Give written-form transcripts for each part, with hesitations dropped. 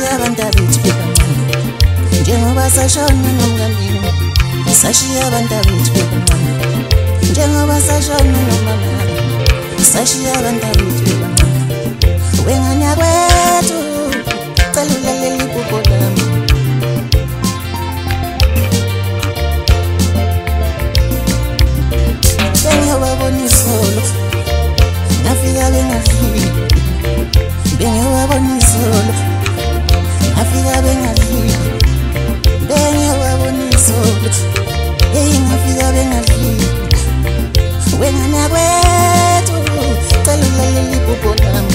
sashiya bantabethu bebancane njengoba sashona nomnganini sashiya bantabethu bebancane njengoba sashona nomama sashiya bantabethu bebancane wenganya kwethu cela ulalele iphupho lami bengiyobabona izolo ngafika bengafiki bengiyobabona izolo ngafika bengafiki bengiyobabona izolo ngafika bengafiki wenganya kwethu cela ulalele iphupho lami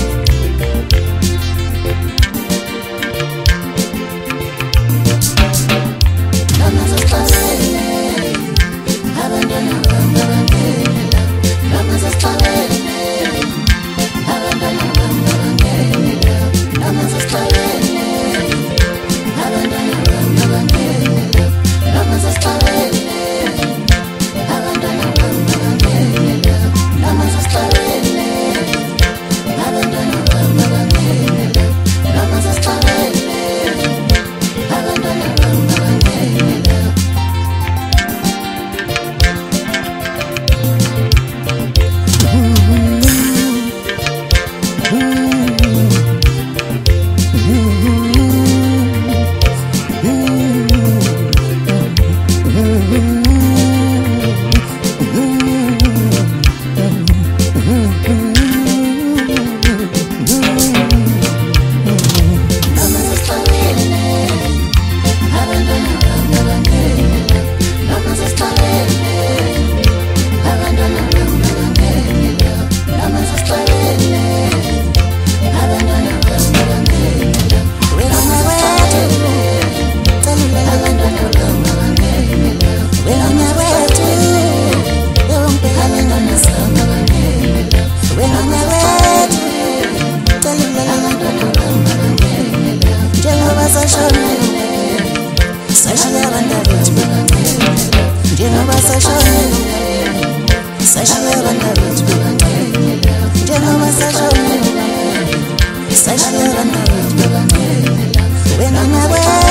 sashiya bantabethu bebancane njengoba sashona sashiya bantabethu bebancane njengoba sashona sashiya bantabethu bebancane wenganya kwethu